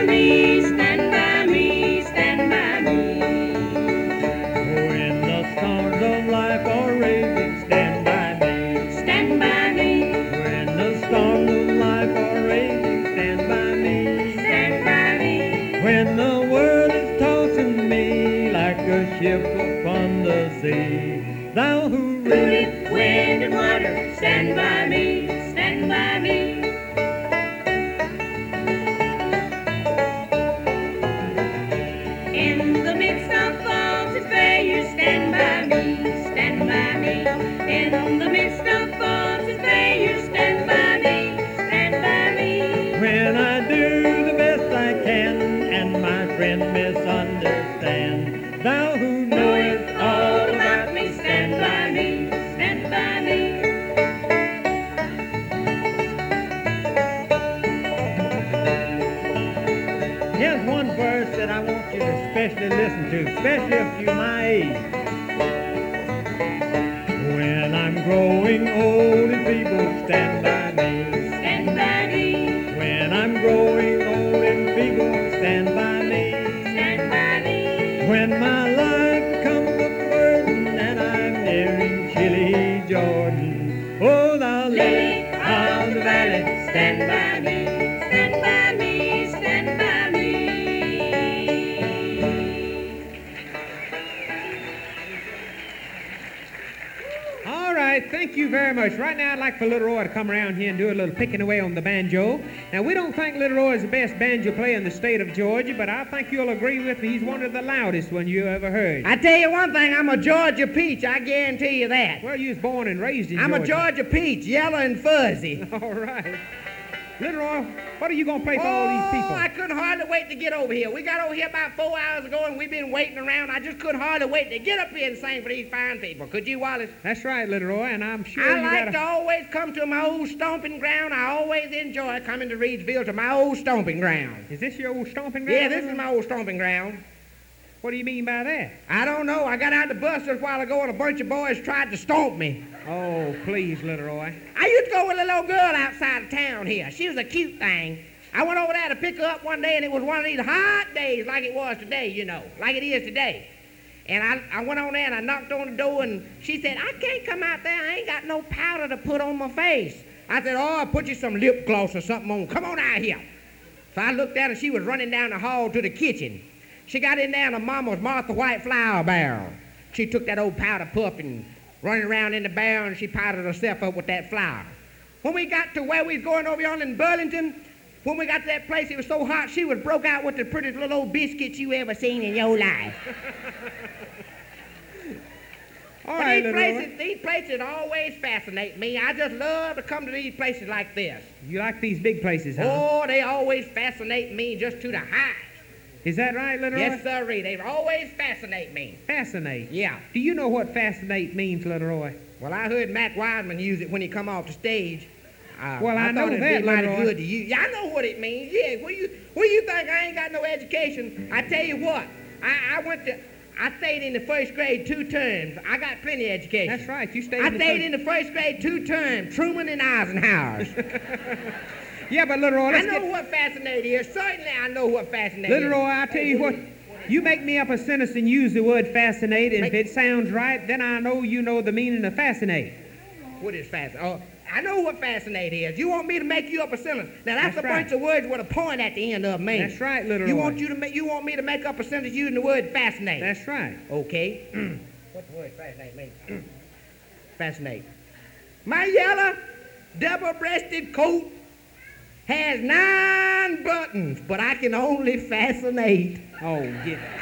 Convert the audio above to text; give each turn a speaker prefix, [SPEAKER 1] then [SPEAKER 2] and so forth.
[SPEAKER 1] me, stand by me, stand by me.
[SPEAKER 2] When the storms of life are raging, stand by me.
[SPEAKER 1] Stand by me,
[SPEAKER 2] When the storms of life are raging, stand by me.
[SPEAKER 1] stand by me.
[SPEAKER 2] When the world is tossing me like a ship upon the sea, thou who rulest
[SPEAKER 1] Wind and water, stand by me, stand by me. In the midst of faults and failures, stand by me, stand by me. In the midst of faults and failures, stand by me, stand by me.
[SPEAKER 2] when I do the best I can and my friend misunderstand, thou who knowest all about me,
[SPEAKER 1] stand by me, stand by me.
[SPEAKER 2] Here's one verse that I want you to especially listen to, especially if you're my age. When I'm growing old and feeble, stand by me.
[SPEAKER 1] Stand by me,
[SPEAKER 2] When I'm growing old and feeble, stand by me.
[SPEAKER 1] stand by me.
[SPEAKER 2] When my life becomes a burden and I'm nearing chilly Jordan, oh, thou lily of the valley,
[SPEAKER 1] Stand by me, stand by me, stand by me.
[SPEAKER 3] All right, thank you very much. Right now, I'd like for Little Roy to come around here and do a little picking away on the banjo. Now, we don't think Little Roy is the best banjo player in the state of Georgia, but I think you'll agree with me he's one of the loudest ones you ever heard.
[SPEAKER 4] I tell you one thing, I'm a Georgia peach, I guarantee you that.
[SPEAKER 3] Well, you was born and raised in
[SPEAKER 4] I'm a
[SPEAKER 3] Georgia.
[SPEAKER 4] Georgia peach, yellow and fuzzy.
[SPEAKER 3] All right. Little Roy, what are you going to play for all these people?
[SPEAKER 4] I couldn't hardly wait to get over here. We got over here about 4 hours ago, and we've been waiting around. I just couldn't hardly wait to get up here and sing for these fine people. Could you, Wallace?
[SPEAKER 3] That's right, Little Roy, and I'm sure
[SPEAKER 4] I
[SPEAKER 3] you
[SPEAKER 4] like
[SPEAKER 3] got
[SPEAKER 4] to always come to my old stomping ground. I always enjoy coming to Reedsville to my old stomping ground.
[SPEAKER 3] Is this your old stomping ground?
[SPEAKER 4] Yeah, this is my old stomping ground.
[SPEAKER 3] What do you mean by that?
[SPEAKER 4] I don't know. I got out the bus just a while ago, and a bunch of boys tried to stomp me.
[SPEAKER 3] Oh, please, Little Roy.
[SPEAKER 4] I used to go with a little girl outside of town here. She was a cute thing. I went over there to pick her up one day, and it was one of these hot days like it was today, you know, like it is today. And I went on there, and I knocked on the door, and she said, I can't come out there. I ain't got no powder to put on my face. I said, oh, I'll put you some lip gloss or something on. Come on out here. So I looked at her. She was running down the hall to the kitchen. She got in there, and her mama was Martha White flour barrel. She took that old powder puff and running around in the barrel, and she powdered herself up with that flour. When we got to where we was going over yonder in Burlington, when we got to that place, it was so hot, she was broke out with the prettiest little old biscuits you ever seen in your life.
[SPEAKER 3] All right, Little Roy.
[SPEAKER 4] These places always fascinate me. I just love to come to these places like this.
[SPEAKER 3] You like these big places, huh?
[SPEAKER 4] Oh, they always fascinate me just to the height.
[SPEAKER 3] Is that right, Little Roy?
[SPEAKER 4] Yes, sirree. They always fascinate me.
[SPEAKER 3] Fascinate.
[SPEAKER 4] Yeah.
[SPEAKER 3] Do you know what fascinate means, Little Roy?
[SPEAKER 4] Well, I heard Matt Wiseman use it when he come off the stage.
[SPEAKER 3] Well, I know
[SPEAKER 4] thought it'd
[SPEAKER 3] that,
[SPEAKER 4] be mighty
[SPEAKER 3] Leroy.
[SPEAKER 4] good to you. Yeah, I know what it means. Yeah, what you think I ain't got no education? I tell you what, I stayed in the first grade 2 terms. I got plenty of education.
[SPEAKER 3] That's right. You stayed
[SPEAKER 4] I
[SPEAKER 3] in the
[SPEAKER 4] stayed
[SPEAKER 3] first...
[SPEAKER 4] in the first grade 2 terms, Truman and Eisenhower's.
[SPEAKER 3] Yeah, but Little Roy,
[SPEAKER 4] I
[SPEAKER 3] let's
[SPEAKER 4] know
[SPEAKER 3] get...
[SPEAKER 4] what fascinate is. Certainly I know what fascinate
[SPEAKER 3] Little
[SPEAKER 4] is.
[SPEAKER 3] Roy, I tell you what, you make me up a sentence and use the word fascinate, and if it sounds right, then I know you know the meaning of fascinate.
[SPEAKER 4] What is fascinate? Oh, I know what fascinate is. You want me to make you up a sentence. Now, that's a
[SPEAKER 3] right.
[SPEAKER 4] bunch of words with a point at the end of them, man.
[SPEAKER 3] That's right, Little
[SPEAKER 4] You
[SPEAKER 3] Roy.
[SPEAKER 4] want me to make up a sentence using the word fascinate.
[SPEAKER 3] That's right.
[SPEAKER 4] Okay. What's the word fascinate mean? Fascinate. My yellow, double-breasted coat has 9 buttons, but I can only fascinate.
[SPEAKER 3] Oh, get...